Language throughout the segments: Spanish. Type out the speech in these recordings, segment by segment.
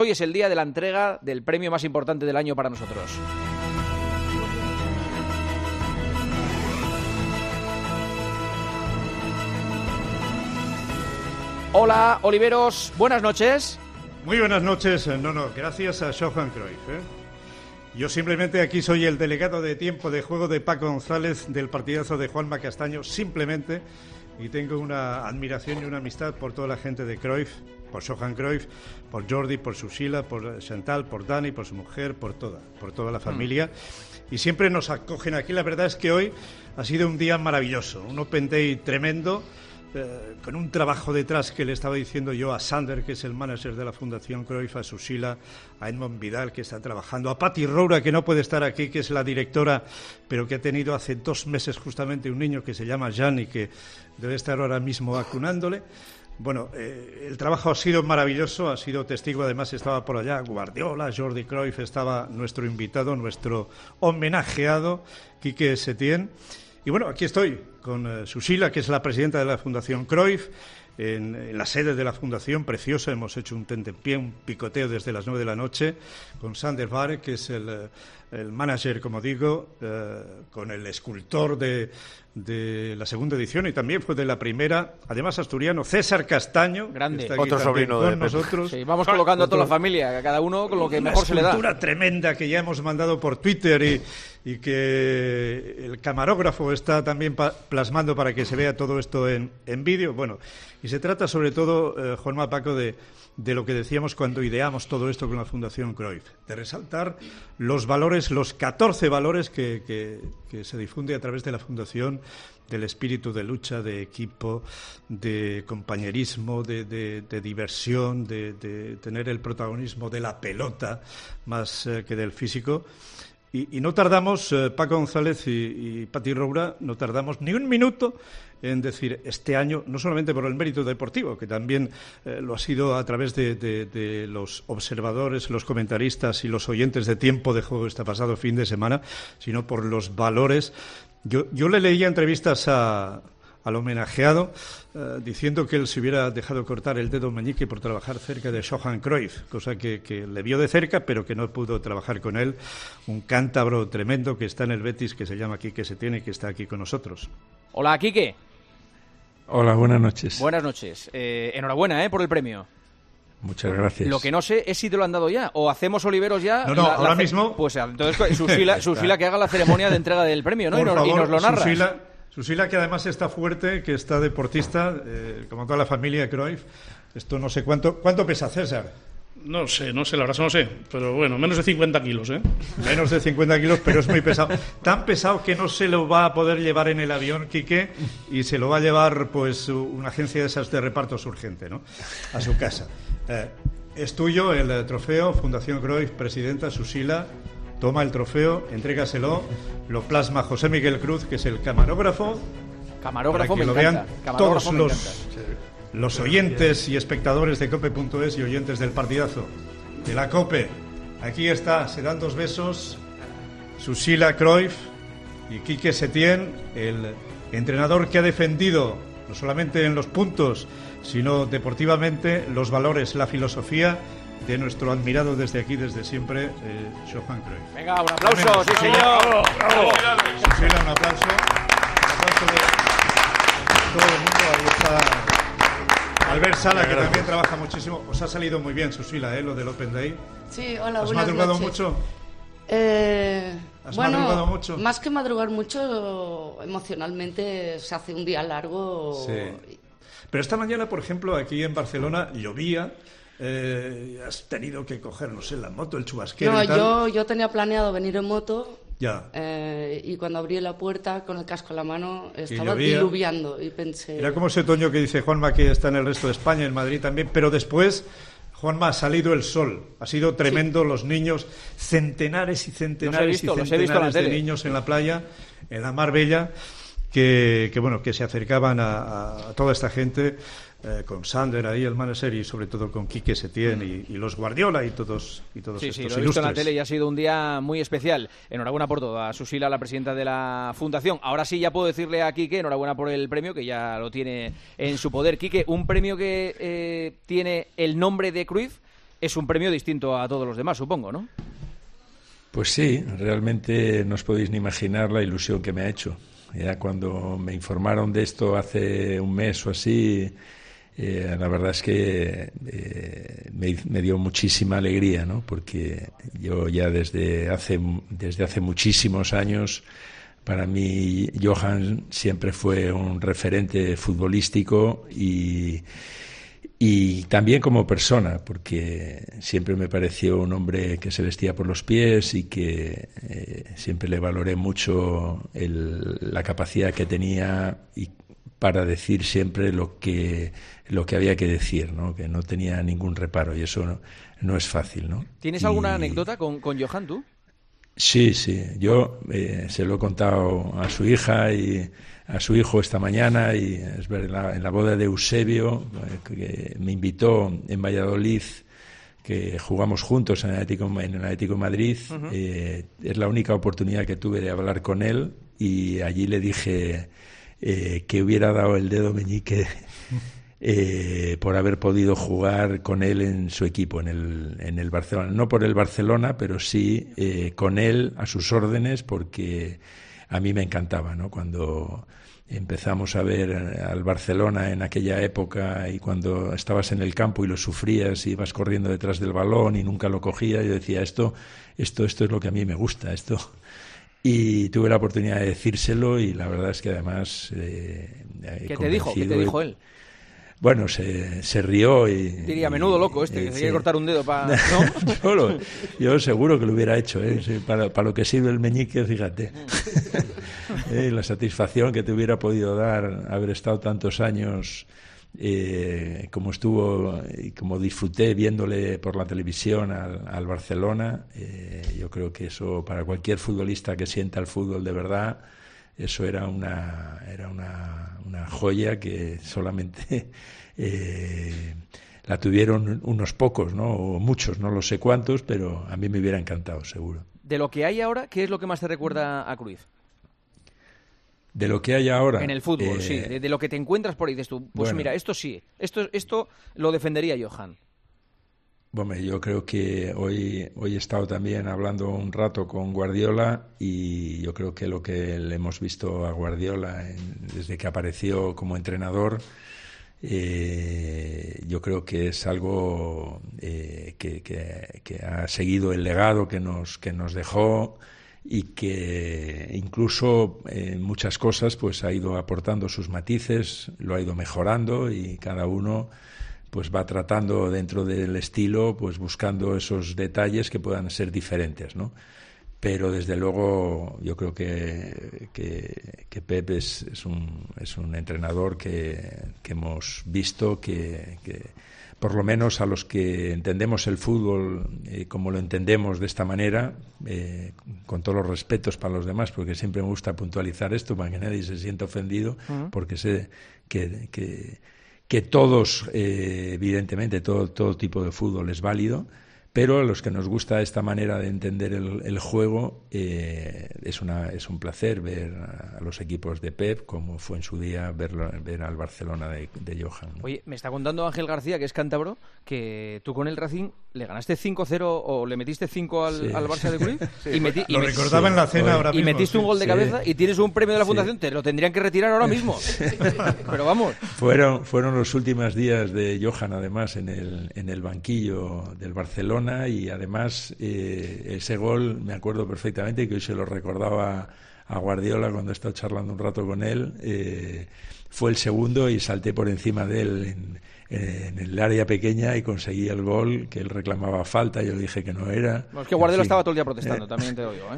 Hoy es el día de la entrega del premio más importante del año para nosotros. Hola, Oliveros, buenas noches. Muy buenas noches. Gracias a Johan Cruyff. Yo simplemente aquí soy el delegado de tiempo de juego de Paco González del partidazo de Juanma Castaño, simplemente, y tengo una admiración y una amistad por toda la gente de Cruyff, por Johan Cruyff, por Jordi, por Susila, por Chantal, por Dani, por su mujer, por toda la familia. Y siempre nos acogen aquí. La verdad es que hoy ha sido un día maravilloso, un Open Day tremendo, con un trabajo detrás que le estaba diciendo yo a Sander, que es el manager de la Fundación Cruyff, a Susila, a Edmond Vidal, que está trabajando, a Patti Roura, que no puede estar aquí, que es la directora, pero que ha tenido hace 2 meses justamente un niño que se llama Jan y que debe estar ahora mismo vacunándole. Bueno, el trabajo ha sido maravilloso, ha sido testigo, además estaba por allá Guardiola, Jordi Cruyff, estaba nuestro invitado, nuestro homenajeado, Quique Setién. Y bueno, aquí estoy con Susila, que es la presidenta de la Fundación Cruyff, en la sede de la Fundación, preciosa. Hemos hecho un tentempié, un picoteo desde las 9 de la noche, con Sander Bare, que es el manager, como digo, con el escultor de la segunda edición y también fue de la primera, además asturiano, César Castaño. Grande, otro sobrino con nosotros. Sí, vamos colocando a toda la familia, cada uno con lo que mejor se le da. Una escultura tremenda que ya hemos mandado por Twitter y que el camarógrafo está también plasmando para que se vea todo esto en vídeo. Bueno, y se trata sobre todo, Juanma, Paco, de lo que decíamos cuando ideamos todo esto con la Fundación Cruyff, de resaltar los valores, los 14 valores que se difunde a través de la Fundación, del espíritu de lucha, de equipo, de compañerismo, de diversión, de tener el protagonismo de la pelota más que del físico. Y no tardamos, Paco González y Patti Roura, no tardamos ni un minuto en decir este año, no solamente por el mérito deportivo, que también lo ha sido a través de los observadores, los comentaristas y los oyentes de Tiempo de Juego este pasado fin de semana, sino por los valores. Yo le leía entrevistas al homenajeado diciendo que él se hubiera dejado cortar el dedo meñique por trabajar cerca de Johan Cruyff, cosa que le vio de cerca pero que no pudo trabajar con él, un cántabro tremendo que está en el Betis, que se llama Quique Setién y que está aquí con nosotros. Hola, Quique. Hola, buenas noches. Buenas noches. Enhorabuena por el premio. Muchas gracias. Lo que no sé es si te lo han dado ya o hacemos Oliveros ya. No, ahora mismo. Pues entonces Susila que haga la ceremonia de entrega del premio, ¿no? Por favor, y nos lo narras. Susila, que además está fuerte, que está deportista, como toda la familia Cruyff. Esto no sé cuánto pesa, César. No sé, la verdad no sé, pero bueno, menos de 50 kilos, ¿eh? Menos de 50 kilos, pero es muy pesado. Tan pesado que no se lo va a poder llevar en el avión, Quique, y se lo va a llevar, pues, una agencia de esas de repartos urgente, ¿no?, a su casa. Es tuyo el trofeo, Fundación Cruyff, presidenta Susila. Toma el trofeo, entrégaselo, lo plasma José Miguel Cruz, que es el camarógrafo. Camarógrafo, para que me lo encanta. vean todos los oyentes y espectadores de COPE.es y oyentes del partidazo de la COPE. Aquí está, se dan 2 besos, Susila Cruyff y Quique Setién, el entrenador que ha defendido, no solamente en los puntos, sino deportivamente, los valores, la filosofía de nuestro admirado desde aquí, desde siempre, Johan Cruyff. Venga, un aplauso, sí señor. Bravo. Susila, un aplauso. Un aplauso de todo el mundo. Ahí está Albert Sala, que también trabaja muchísimo. Os ha salido muy bien, Susila, lo del Open Day. Sí, hola, ¿Has buenas madrugado noches. mucho? ¿Has Bueno, madrugado mucho? Más que madrugar mucho, emocionalmente se hace un día largo. Sí. Pero esta mañana, por ejemplo, aquí en Barcelona llovía. Has tenido que coger, no sé, la moto, el chubasquero No, y tal. yo tenía planeado venir en moto. Ya. Y cuando abrí la puerta con el casco en la mano estaba llovía. diluviando y pensé... Era como ese otoño que dice Juanma, que está en el resto de España, en Madrid también, pero después, Juanma, ha salido el sol, ha sido tremendo, sí. Los niños, centenares y centenares de niños en la playa, en la Mar Bella, que se acercaban a toda esta gente, con Sander ahí, el manager, y sobre todo con Quique Setién y los Guardiola y todos estos lo he ilustres. visto en la tele y ha sido un día muy especial. Enhorabuena por todo a Susila, la presidenta de la Fundación. Ahora sí ya puedo decirle a Quique enhorabuena por el premio, que ya lo tiene en su poder. Quique, un premio que tiene el nombre de Cruyff, es un premio distinto a todos los demás, supongo, ¿no? Pues sí, realmente no os podéis ni imaginar la ilusión que me ha hecho. Ya cuando me informaron de esto hace un mes o así, la verdad es que me dio muchísima alegría, ¿no? Porque yo ya desde hace muchísimos años, para mí Johan siempre fue un referente futbolístico y también como persona, porque siempre me pareció un hombre que se vestía por los pies y que siempre le valoré mucho la capacidad que tenía y para decir siempre lo que había que decir, ¿no? Que no tenía ningún reparo, y eso no es fácil, ¿no? ¿Tienes alguna anécdota con Johan, tú? Sí, yo se lo he contado a su hija y a su hijo esta mañana, y es ver, en la boda de Eusebio, que me invitó en Valladolid, que jugamos juntos en el Atlético de Madrid. Uh-huh. Es la única oportunidad que tuve de hablar con él, y allí le dije que hubiera dado el dedo meñique por haber podido jugar con él en su equipo, en el Barcelona. No por el Barcelona, pero sí con él a sus órdenes, porque a mí me encantaba, ¿no? Cuando empezamos a ver al Barcelona en aquella época, y cuando estabas en el campo y lo sufrías, y ibas corriendo detrás del balón y nunca lo cogías, yo decía, esto es lo que a mí me gusta, esto. Y tuve la oportunidad de decírselo, y la verdad es que además ¿Qué te dijo él? Bueno, se rió y... Diría, menudo loco que se quiere cortar un dedo para... ¿no? Yo seguro que lo hubiera hecho, Sí, para lo que sirve el meñique, fíjate. La satisfacción que te hubiera podido dar haber estado tantos años como estuvo y como disfruté viéndole por la televisión al Barcelona. Yo creo que eso, para cualquier futbolista que sienta el fútbol de verdad, eso era una joya que solamente la tuvieron unos pocos, ¿no? O muchos, no lo sé cuántos, pero a mí me hubiera encantado, seguro. De lo que hay ahora, ¿qué es lo que más te recuerda a Cruyff? De lo que hay ahora. En el fútbol, sí. De lo que te encuentras por ahí, dices tú, pues bueno, mira, esto sí, esto lo defendería Johan. Bueno, yo creo que hoy he estado también hablando un rato con Guardiola, y yo creo que lo que le hemos visto a Guardiola desde que apareció como entrenador, yo creo que es algo que ha seguido el legado que nos dejó, y que incluso en muchas cosas pues ha ido aportando sus matices, lo ha ido mejorando, y cada uno pues va tratando dentro del estilo, pues buscando esos detalles que puedan ser diferentes, ¿no? Pero desde luego yo creo que Pep es un entrenador que hemos visto que por lo menos a los que entendemos el fútbol como lo entendemos de esta manera, con todos los respetos para los demás, porque siempre me gusta puntualizar esto para que nadie se sienta ofendido, porque sé que todos, evidentemente, todo tipo de fútbol es válido, pero a los que nos gusta esta manera de entender el juego, es un placer ver a los equipos de Pep, como fue en su día ver al Barcelona de Johan, ¿no? Oye, me está contando Ángel García, que es cántabro, que tú con el Racing le ganaste 5-0 o le metiste 5 al Barça de Cruyff. Sí. Lo recordaba en la cena ahora mismo. Y metiste un gol de cabeza y tienes un premio de la Fundación. Te lo tendrían que retirar ahora mismo. Pero vamos. Fueron los últimos días de Johan, además, en el banquillo del Barcelona, y además ese gol me acuerdo perfectamente, que hoy se lo recordaba a Guardiola cuando he estado charlando un rato con él. Fue el segundo y salté por encima de él en el área pequeña y conseguí el gol, que él reclamaba falta, yo le dije que no era. No, es que Guardiola estaba todo el día protestando, también te oigo,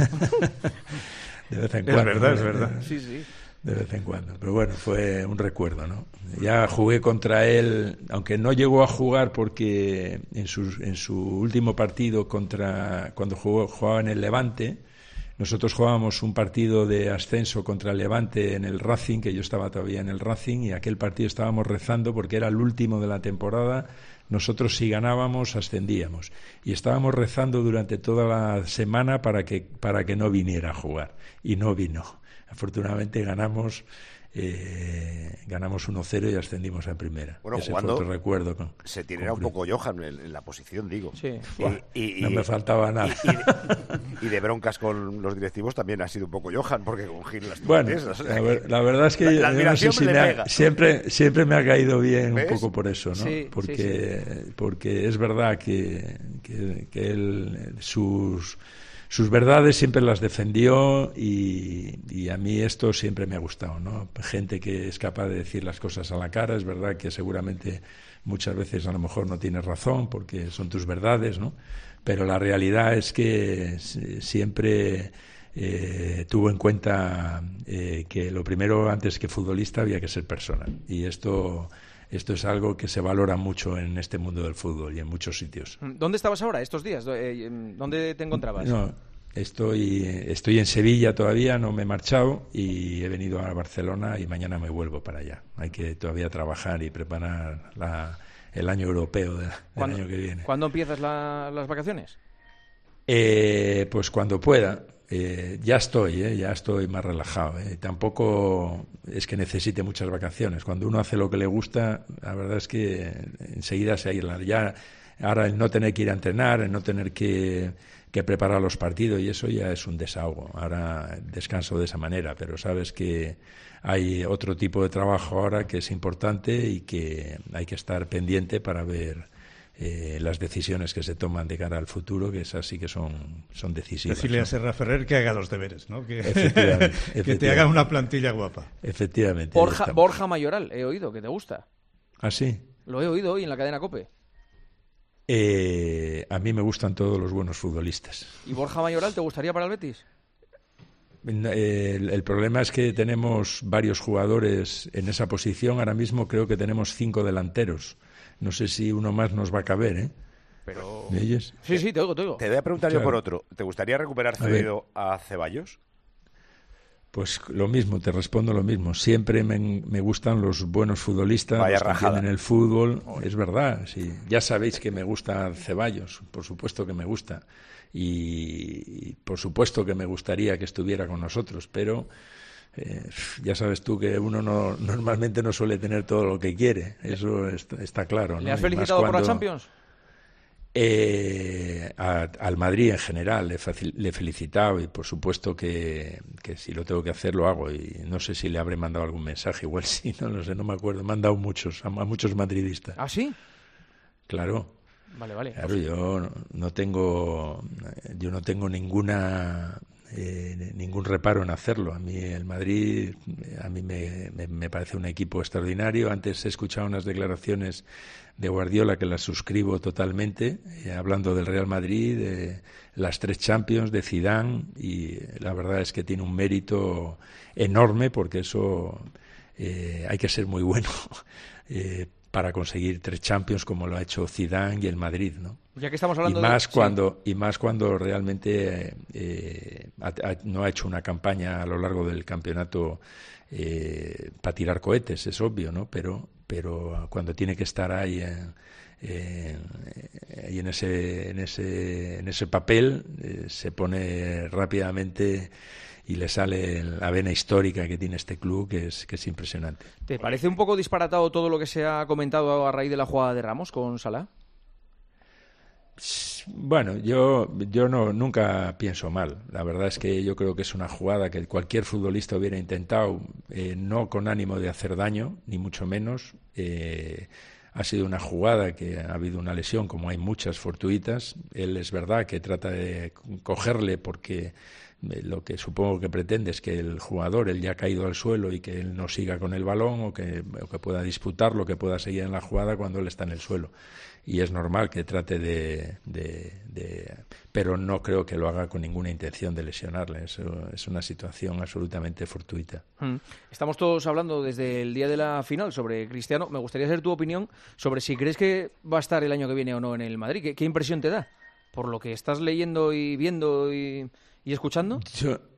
De vez en cuando. Es verdad. Sí. De vez en cuando, pero bueno, fue un recuerdo, ¿no? Ya jugué contra él, aunque no llegó a jugar, porque en su último partido cuando jugaba en el Levante, nosotros jugábamos un partido de ascenso contra el Levante en el Racing, que yo estaba todavía en el Racing, y aquel partido estábamos rezando porque era el último de la temporada. Nosotros, si ganábamos, ascendíamos, y estábamos rezando durante toda la semana para que no viniera a jugar, y no vino. Afortunadamente ganamos ganamos 1-0 y ascendimos a primera. Bueno, ese jugando, fue otro recuerdo. se tirara un poco Johan en la posición, digo. Sí. No me faltaba nada. Y de broncas con los directivos también ha sido un poco Johan, porque con Gil las bueno, la verdad es que la admiración no sé si siempre me ha caído bien. ¿Ves? Un poco por eso, ¿no? Sí, porque es verdad que él sus verdades siempre las defendió y a mí esto siempre me ha gustado, ¿no? Gente que es capaz de decir las cosas a la cara. Es verdad que seguramente muchas veces a lo mejor no tienes razón porque son tus verdades, ¿no? Pero la realidad es que siempre tuvo en cuenta que lo primero, antes que futbolista, había que ser persona. Y esto es algo que se valora mucho en este mundo del fútbol y en muchos sitios. ¿Dónde estabas ahora estos días? ¿Dónde te encontrabas? No, estoy en Sevilla todavía, no me he marchado y he venido a Barcelona y mañana me vuelvo para allá. Hay que todavía trabajar y preparar el año europeo del año que viene. ¿Cuándo empiezas las vacaciones? Pues cuando pueda. Ya estoy más relajado. Tampoco es que necesite muchas vacaciones. Cuando uno hace lo que le gusta, la verdad es que enseguida se aísla. Ya ahora el no tener que ir a entrenar, el no tener que preparar los partidos, y eso ya es un desahogo. Ahora descanso de esa manera, pero sabes que hay otro tipo de trabajo ahora que es importante y que hay que estar pendiente para ver las decisiones que se toman de cara al futuro, que esas sí que son decisivas. Decirle ¿no? a Serra Ferrer que haga los deberes, ¿no? Que Efectivamente. te haga una plantilla guapa. Efectivamente. Borja Mayoral, he oído que te gusta. ¿Ah, sí? Lo he oído hoy en la cadena COPE. A mí me gustan todos los buenos futbolistas. ¿Y Borja Mayoral te gustaría para el Betis? El problema es que tenemos varios jugadores en esa posición. Ahora mismo creo que tenemos 5 delanteros. No sé si uno más nos va a caber, ¿eh? Pero... ¿Me oyes? Sí, te oigo. Te voy a preguntar yo por otro. ¿Te gustaría recuperar cedido a Ceballos? Pues lo mismo, te respondo lo mismo. Siempre me gustan los buenos futbolistas, Vaya los que rajada. entienden el fútbol. Es verdad, sí. Ya sabéis que me gusta Ceballos, por supuesto que me gusta. Y por supuesto que me gustaría que estuviera con nosotros, pero ya sabes tú que uno normalmente no suele tener todo lo que quiere. Eso está claro, ¿no? ¿Le has felicitado por la Champions? Al Madrid en general le he felicitado y por supuesto que si lo tengo que hacer lo hago, y no sé si le habré mandado algún mensaje, igual sí, no lo sé, no me acuerdo. Me han dado a muchos madridistas. ¿Ah, sí? Claro. Vale. Claro, yo no tengo ningún reparo en hacerlo. A mí el Madrid me parece un equipo extraordinario. Antes he escuchado unas declaraciones de Guardiola que las suscribo totalmente, hablando del Real Madrid, de las 3 Champions, de Zidane, y la verdad es que tiene un mérito enorme, porque eso hay que ser muy bueno para conseguir 3 Champions como lo ha hecho Zidane y el Madrid, ¿no? Ya que estamos hablando y más cuando realmente no ha hecho una campaña a lo largo del campeonato para tirar cohetes, es obvio, ¿no? Pero cuando tiene que estar ahí en ese papel, se pone rápidamente y le sale la vena histórica que tiene este club, que es impresionante. ¿Te parece un poco disparatado todo lo que se ha comentado a raíz de la jugada de Ramos con Salah? Bueno, yo nunca pienso mal. La verdad es que yo creo que es una jugada que cualquier futbolista hubiera intentado, no con ánimo de hacer daño, ni mucho menos. Ha sido una jugada que ha habido una lesión, como hay muchas fortuitas. Él es verdad que trata de cogerle porque lo que supongo que pretende es que el jugador, él ya ha caído al suelo y que él no siga con el balón o que pueda disputarlo, que pueda seguir en la jugada cuando él está en el suelo. Y es normal que trate pero no creo que lo haga con ninguna intención de lesionarle. Eso es una situación absolutamente fortuita. Estamos todos hablando desde el día de la final sobre Cristiano. Me gustaría saber tu opinión sobre si crees que va a estar el año que viene o no en el Madrid. ¿Qué impresión te da? Por lo que estás leyendo y viendo y escuchando.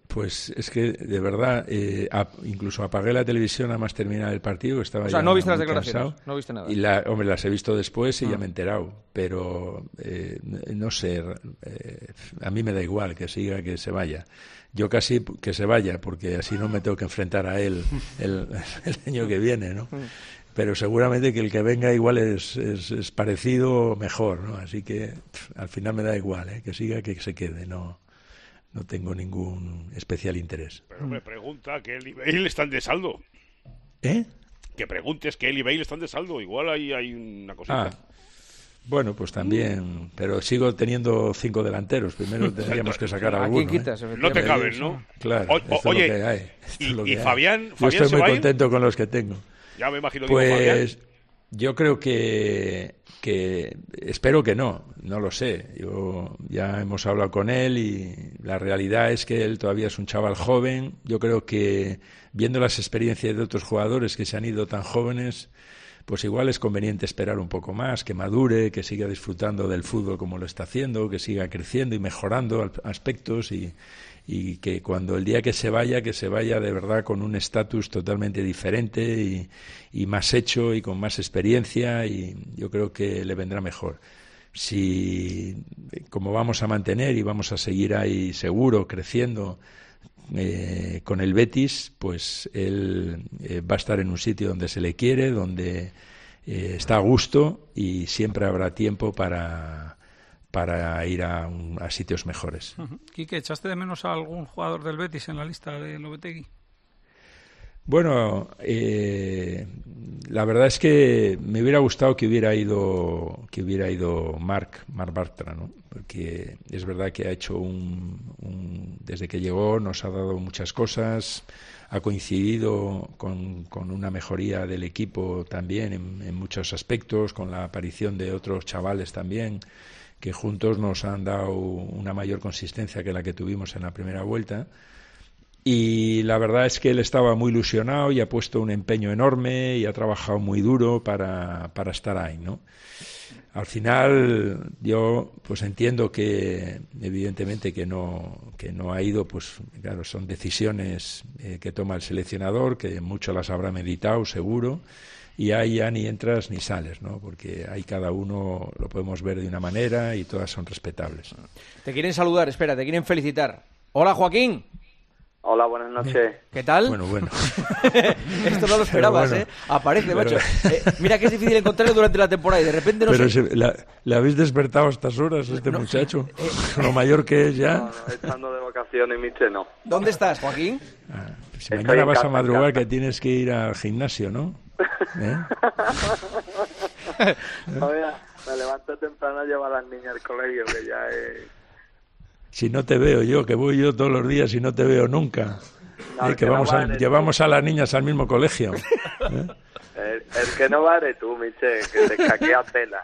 Pues es que, de verdad, incluso apagué la televisión a más terminar el partido, estaba O sea, ya no viste las muy declaraciones, cansado. no viste nada. Y hombre, las he visto después y ya me he enterado, pero no sé, a mí me da igual que siga, que se vaya. Yo casi que se vaya, porque así no me tengo que enfrentar a él el año que viene, ¿no? Pero seguramente que el que venga igual es parecido o mejor, ¿no? Así que al final me da igual, que siga, que se quede, no tengo ningún especial interés. Pero me pregunta que él y Bale están de saldo. ¿Eh? Que preguntes que él y Bale están de saldo. Igual hay una cosita. Bueno, pues también, pero sigo teniendo 5 delanteros. Primero tendríamos que sacar a alguno. ¿A quién quitas? No te caben, ¿no? Claro, esto oye, es lo que hay. ¿y Fabián Yo estoy se muy va a ir? contento con los que tengo. Ya me imagino, digo, Fabián. Pues yo creo que espero que no lo sé. Ya hemos hablado con él y la realidad es que él todavía es un chaval joven. Yo creo que viendo las experiencias de otros jugadores que se han ido tan jóvenes, pues igual es conveniente esperar un poco más, que madure, que siga disfrutando del fútbol como lo está haciendo, que siga creciendo y mejorando aspectos y que cuando el día que se vaya de verdad con un estatus totalmente diferente y más hecho y con más experiencia, y yo creo que le vendrá mejor. Si como vamos a mantener y vamos a seguir ahí seguro, creciendo con el Betis, pues él va a estar en un sitio donde se le quiere, donde está a gusto y siempre habrá tiempo para ir a sitios mejores. Quique, ¿echaste de menos a algún jugador del Betis en la lista de Lopetegui? Bueno, la verdad es que me hubiera gustado que hubiera ido Marc Bartra, ¿no? Porque es verdad que ha hecho desde que llegó nos ha dado muchas cosas, ha coincidido con una mejoría del equipo también en muchos aspectos, con la aparición de otros chavales también, que juntos nos han dado una mayor consistencia que la que tuvimos en la primera vuelta. Y la verdad es que él estaba muy ilusionado y ha puesto un empeño enorme y ha trabajado muy duro para estar ahí, ¿no? Al final yo pues entiendo que evidentemente que no ha ido, pues claro, son decisiones que toma el seleccionador, que mucho las habrá meditado seguro, y ahí ya ni entras ni sales, ¿no? Porque ahí cada uno lo podemos ver de una manera y todas son respetables. Te quieren saludar, espera, te quieren felicitar. Hola, Joaquín. Hola, buenas noches. ¿Qué tal? Bueno. Esto no lo esperabas, bueno, Aparece, macho. Mira que es difícil encontrarlo durante la temporada y de repente no pero sé... ¿le habéis despertado a estas horas muchacho? Lo mayor que es ya. No, estando de vacaciones, mister, no. ¿Dónde estás, Joaquín? Si mañana vas a madrugar, que tienes que ir al gimnasio, ¿no? Oye, me levanto temprano a llevar a las niñas al colegio, que ya es... Si no te veo yo, que voy yo todos los días y no te veo nunca. No, que llevamos a las niñas al mismo colegio. El que no va eres tú, mister, que te caquea tela.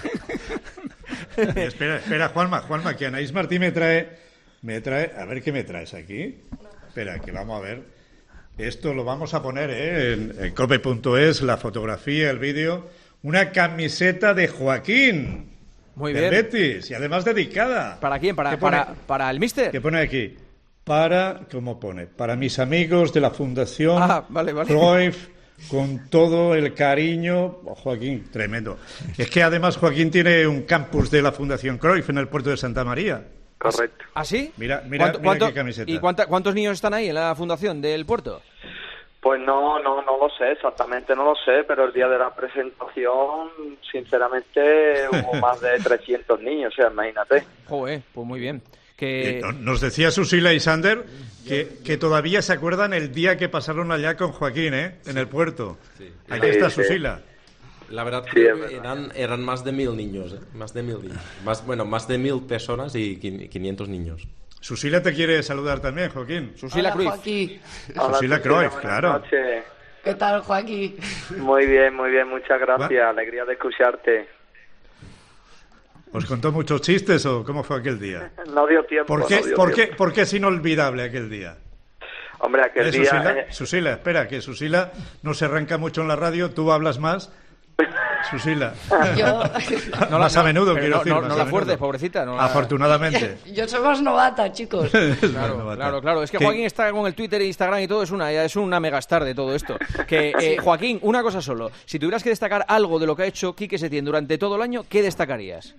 Espera, Juanma, que Anaís Martí me trae... A ver, ¿qué me traes aquí? Espera, que vamos a ver. Esto lo vamos a poner en cope.es, la fotografía, el vídeo. Una camiseta de Joaquín. Muy bien. Betis, y además dedicada. ¿Para quién? ¿Para el míster? ¿Qué pone aquí? ¿Cómo pone? Para mis amigos de la Fundación vale. Cruyff, con todo el cariño. Joaquín, tremendo. Es que además Joaquín tiene un campus de la Fundación Cruyff en el puerto de Santa María. Correcto. ¿Ah, sí? Mira qué camiseta. ¿Y cuántos niños están ahí en la fundación del puerto? Pues no lo sé, exactamente no lo sé, pero el día de la presentación, sinceramente, hubo más de 300 niños, o sea, imagínate. Joder, pues muy bien. Nos decía Susila y Sander que todavía se acuerdan el día que pasaron allá con Joaquín, en el puerto. Sí. Aquí está Susila. La verdad que eran más de 1.000 niños, más de 1.000 niños. Más de 1.000 personas y 500 niños. Susila te quiere saludar también, Joaquín. Susila Cruyff. Joaquín. Susila Cruyff, claro. Noches. ¿Qué tal, Joaquín? Muy bien, muchas gracias. Alegría de escucharte. ¿Os contó muchos chistes o cómo fue aquel día? No dio tiempo. ¿Por qué es inolvidable aquel día? Hombre, aquel día... Susila, espera, que Susila no se arranca mucho en la radio, tú hablas más. Susila. Yo... Más a menudo, quiero decir. No la fuerces, pobrecita. Afortunadamente. Yo soy más novata, chicos. Claro. Es que Joaquín está con el Twitter e Instagram y todo, es una megastar de todo esto. Joaquín, una cosa solo. Si tuvieras que destacar algo de lo que ha hecho Quique Setién durante todo el año, ¿qué destacarías?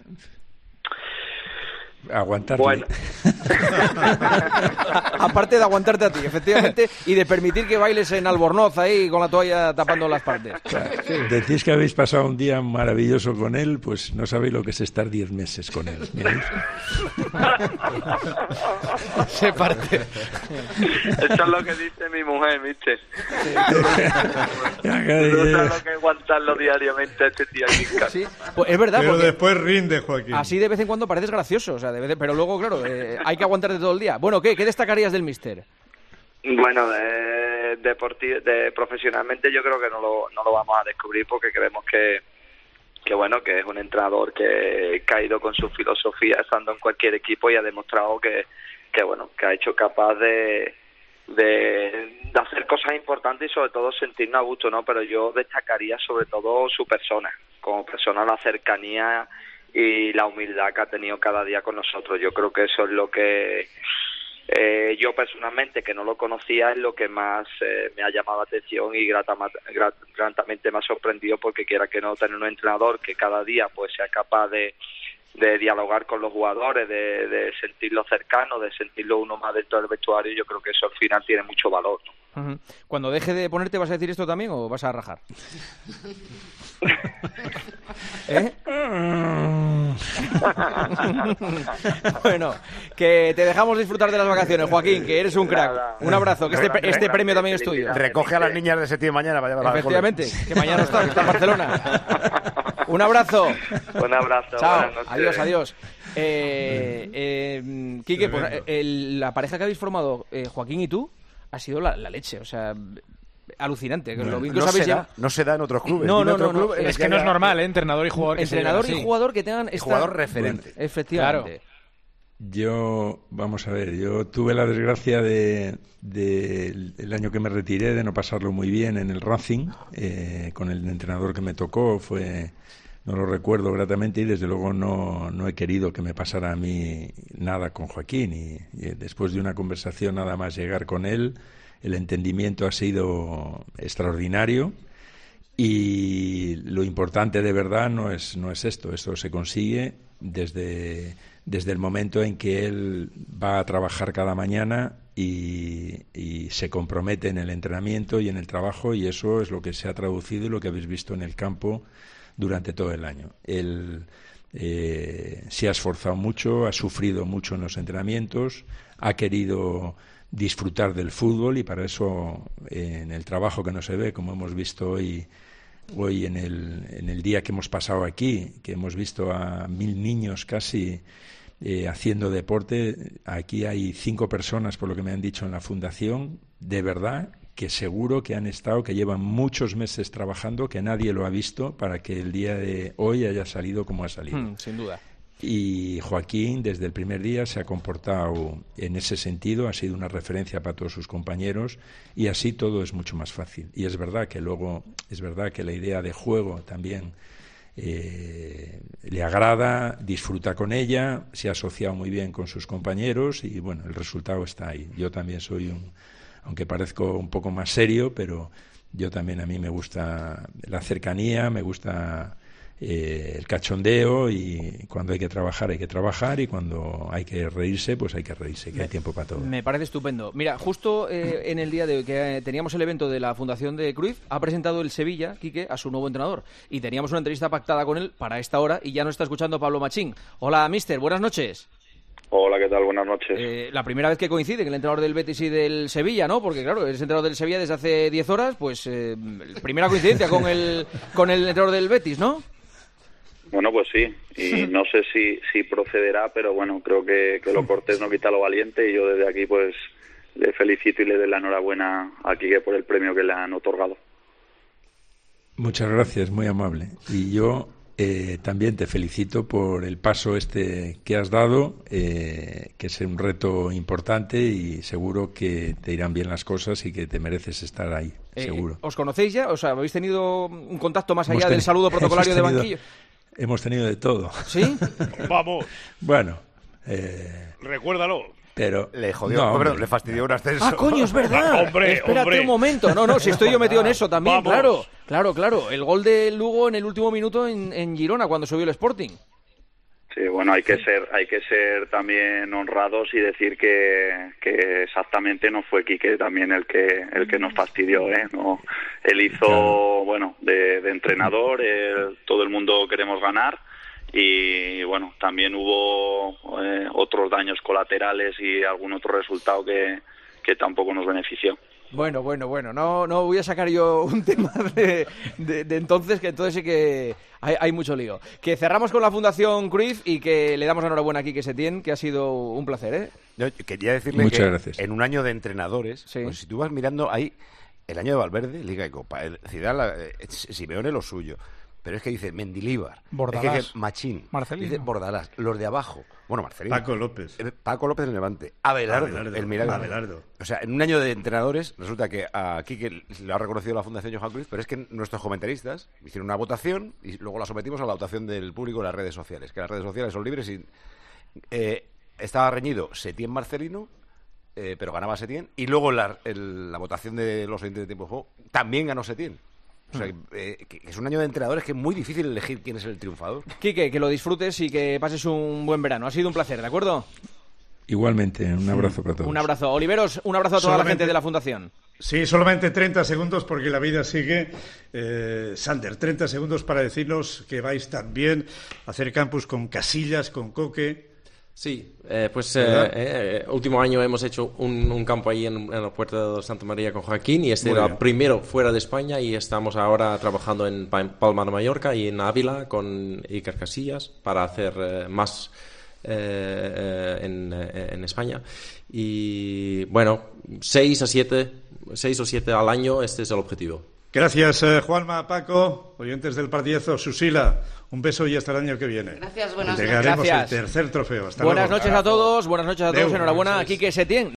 Aguantarle. Bueno. Aparte de aguantarte a ti, efectivamente, y de permitir que bailes en Albornoz ahí con la toalla tapando las partes. Sí. Decís que habéis pasado un día maravilloso con él, pues no sabéis lo que es estar 10 meses con él. Se parte. Eso es lo que dice mi mujer, ¿viste? No sabes lo que es aguantarlo diariamente este tío aquí en casa. Sí, pues es verdad. Pero porque después rinde, Joaquín. así de vez en cuando pareces gracioso, o sea, pero luego, claro, hay que aguantarte todo el día. Bueno, ¿qué destacarías del míster? Bueno, profesionalmente yo creo que no lo vamos a descubrir porque creemos que es un entrenador que ha ido con su filosofía estando en cualquier equipo y ha demostrado que ha hecho capaz de hacer cosas importantes y sobre todo sentirnos a gusto, ¿no? Pero yo destacaría sobre todo su persona, como persona, la cercanía y la humildad que ha tenido cada día con nosotros. Yo creo que eso es lo que yo personalmente, que no lo conocía, es lo que más me ha llamado la atención y gratamente me ha sorprendido, porque quiera que no, tener un entrenador que cada día pues sea capaz de dialogar con los jugadores, de sentirlo cercano, de sentirlo uno más dentro del vestuario. Yo creo que eso al final tiene mucho valor, ¿no? Uh-huh. Cuando deje de ponerte, ¿vas a decir esto también o vas a rajar? Bueno, que te dejamos disfrutar de las vacaciones, Joaquín, que eres un crack. Un abrazo, que este premio también es tuyo. Recoge a las niñas de Setién mañana para llevarlas. Efectivamente, que mañana está en Barcelona. Un abrazo. Un abrazo. Chao. Adiós. Quique, pues, la pareja que habéis formado, Joaquín y tú, ha sido la leche, o sea, alucinante. No, lo bien que os habéis no se da en otros clubes. No, club es que no es normal, entrenador y jugador que entrenador y jugador que tengan jugador referente. Bueno, efectivamente. Claro. Yo tuve la desgracia el año que me retiré de no pasarlo muy bien en el Racing, con el entrenador que me tocó, no lo recuerdo gratamente, y desde luego no he querido que me pasara a mí nada con Joaquín, y después de una conversación nada más llegar con él, el entendimiento ha sido extraordinario, y lo importante de verdad no es esto se consigue desde el momento en que él va a trabajar cada mañana y se compromete en el entrenamiento y en el trabajo, y eso es lo que se ha traducido y lo que habéis visto en el campo durante todo el año. Él se ha esforzado mucho, ha sufrido mucho en los entrenamientos, ha querido disfrutar del fútbol, y para eso en el trabajo que no se ve, como hemos visto hoy en el día que hemos pasado aquí, que hemos visto a 1000 niños casi haciendo deporte. Aquí hay 5 personas, por lo que me han dicho en la fundación, de verdad, que seguro que que llevan muchos meses trabajando, que nadie lo ha visto, para que el día de hoy haya salido como ha salido. Sin duda. Y Joaquín desde el primer día se ha comportado en ese sentido, ha sido una referencia para todos sus compañeros, y así todo es mucho más fácil. Y es verdad que la idea de juego también le agrada, disfruta con ella, se ha asociado muy bien con sus compañeros, y bueno, el resultado está ahí. Yo también soy aunque parezco un poco más serio, pero a mí me gusta la cercanía, me gusta el cachondeo, y cuando hay que trabajar, y cuando hay que reírse, pues hay que reírse, que hay tiempo para todo. Me parece estupendo. Mira, justo en el día de hoy que teníamos el evento de la Fundación de Cruyff, ha presentado el Sevilla, Quique, a su nuevo entrenador, y teníamos una entrevista pactada con él para esta hora, y ya nos está escuchando Pablo Machín. Hola, mister, buenas noches. Hola, ¿qué tal? Buenas noches. La primera vez que coincide el entrenador del Betis y del Sevilla, ¿no? Porque claro, eres entrenador del Sevilla desde hace 10 horas, pues primera coincidencia con el entrenador del Betis, ¿no? Bueno, pues sí, y no sé si procederá, pero bueno, creo que lo cortés no quita lo valiente, y yo desde aquí pues le felicito y le doy la enhorabuena a Quique por el premio que le han otorgado. Muchas gracias, muy amable. Y yo también te felicito por el paso que has dado, que es un reto importante, y seguro que te irán bien las cosas y que te mereces estar ahí. seguro. ¿Os conocéis ya? O sea, ¿habéis tenido un contacto más allá del saludo protocolario de banquillo? Hemos tenido de todo. ¿Sí? Vamos. Bueno. Recuérdalo. Pero le jodió, no, le fastidió un ascenso. Ah, coño, es verdad. Espérate un momento. No, si estoy yo metido en eso también, claro. El gol de Lugo en el último minuto en Girona, cuando subió el Sporting. Sí, bueno, hay que ser también honrados y decir que exactamente no fue Quique también el que nos fastidió, ¿eh? No, él hizo, bueno, de entrenador, todo el mundo queremos ganar. Y bueno, también hubo otros daños colaterales y algún otro resultado que tampoco nos benefició. Bueno, no voy a sacar yo un tema de entonces, que entonces sí que hay mucho lío. Que cerramos con la Fundación Cruyff y que le damos enhorabuena a Quique Setién, que ha sido un placer, ¿eh? Yo quería decirle muchas que gracias. En un año de entrenadores, pues si tú vas mirando ahí, el año de Valverde, Liga y Copa, el Zidane, Simeone lo suyo. Pero es que dice Mendilíbar, Bordalás, es que Machín, Marcelino, dice Bordalás, los de abajo, bueno, Marcelino, Paco López del Levante, Abelardo, el Milagro. Abelardo. O sea, en un año de entrenadores, resulta que aquí que lo ha reconocido la Fundación Johan Cruyff, pero es que nuestros comentaristas hicieron una votación y luego la sometimos a la votación del público en las redes sociales, que las redes sociales son libres y estaba reñido Setién Marcelino, pero ganaba Setién, y luego la votación de los oyentes de tiempo de juego también ganó Setién. O sea, que es un año de entrenadores que es muy difícil elegir quién es el triunfador. Quique, que lo disfrutes y que pases un buen verano. Ha sido un placer, ¿de acuerdo? Igualmente, un abrazo para todos. Un abrazo. Oliveros, un abrazo a toda la gente de la Fundación. Sí, solamente 30 segundos porque la vida sigue. Sander, 30 segundos para decirnos que vais también a hacer campus con Casillas, con Coque. Sí, último año hemos hecho un campo ahí en la Puerta de Santa María con Joaquín y este era el primero fuera de España y estamos ahora trabajando en Palma de Mallorca y en Ávila con Iker Casillas para hacer más en España. Y bueno, 6 o 7 al año, este es el objetivo. Gracias, Juanma, Paco, oyentes del partidazo, Susila. Un beso y hasta el año que viene. Gracias, buenas noches. Entregaremos el tercer trofeo. Hasta buenas luego. Noches a todos, buenas noches a todos. Enhorabuena a Quique Setién.